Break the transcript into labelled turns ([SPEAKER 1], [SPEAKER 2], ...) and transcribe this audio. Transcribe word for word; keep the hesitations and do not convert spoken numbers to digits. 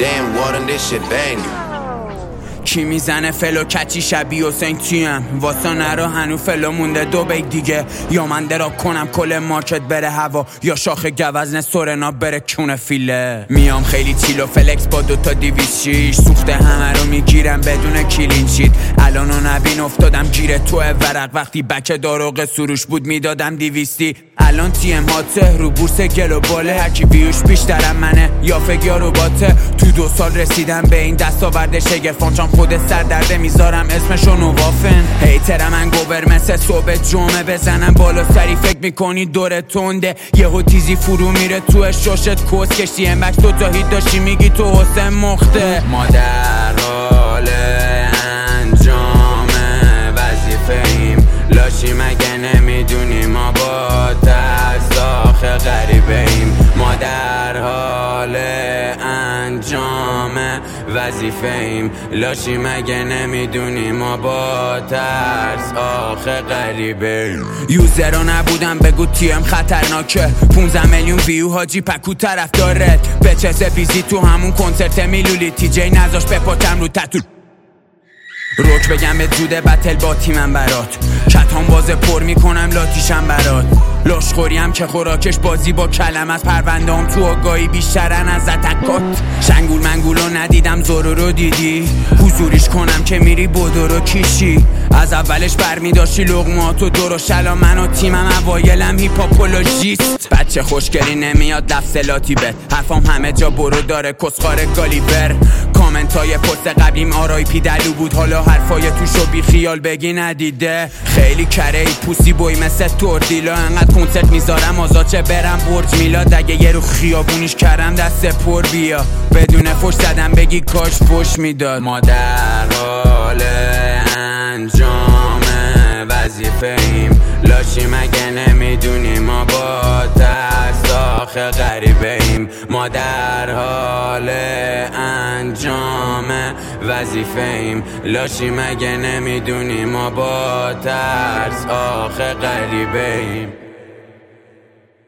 [SPEAKER 1] damn water and this shit banging.
[SPEAKER 2] کی میزنه فلو کچی شبیه حسین تیم واسه نرو هنو فلو مونده دو بیگ دیگه یا من دراب کنم کل مارکت بره هوا یا شاخ گوزن سورنا بره کونه فیله میام خیلی تیلو فلکس با دوتا دیویس شیش سوخته همه رو میگیرم بدون کلینشید الانو نبین افتادم گیره تو ورق وقتی بک داروغ سروش بود میدادم دیویستی الان تیم هاته رو بورس گلوباله هرکی بیوش بیشترم منه یا فگیا رو باته تو دو سال رسیدم به این دستاورد شگفان چون خود سردرده میذارم اسمشو نوافن هیتر من گوبر مثل صبح جمعه بزنم بالا سری فکر میکنی دور تنده یهو تیزی فرو میره تو شاشت کس کشتی امبک تو تا هیت داشتی میگی تو حسین مخته ما در حال انجام وظیفه ایم لاشی مگه نمیدونی ما با ترس آخه غریبه ایم ما در حال انجام وظیفه ایم لاشی مگه نمیدونی ما با ترس آخه غریبه ایم یوزرا نبودم بگو تیم خطرناکه پونزده میلیون ویو حاجی پکو طرف داره به چسه بیزی تو همون کنسرت میلولی تی جی نذاش بپاتم رو تتو روک بگم به زوده بتل با تیمم برات کتان باز پر میکنم لاتیشم برات لاشخوریم که خوراکش بازی با کلم از پرونده هم تو آگاهی بیشترن از اتکات شنگول منگولو ندیدم زورو رو دیدی حضوریش کنم که میری بدو رو کیشی از اولش برمی داشتی لغمات و دور و شلا من و تیمم اوایلم هیپاپولوژیست بچه خوشگلی نمیاد لفظلاتی بد حرفام همه جا برو داره کسخار گالیور کامنت های پست قبلیم آرای پی دلو بود حالا حرفای توشو بی خیال بگی ندیده خیلی کره ای پوسی بوی مثل توردیلا انقدر کنسرت میذارم آزاچه برم برج میلاد اگه یه رو خیابونیش کردم دست پر بیا بدون فش زدم بگی کاش فش میداد ما در حال انجام وظیفه ایم لاشی مگه نمیدونی ما با ترس آخه غریبه ایم ما در حال انجام وظیفه ایم لاشی مگه نمیدونی ما با ترس آخه غریبه ایم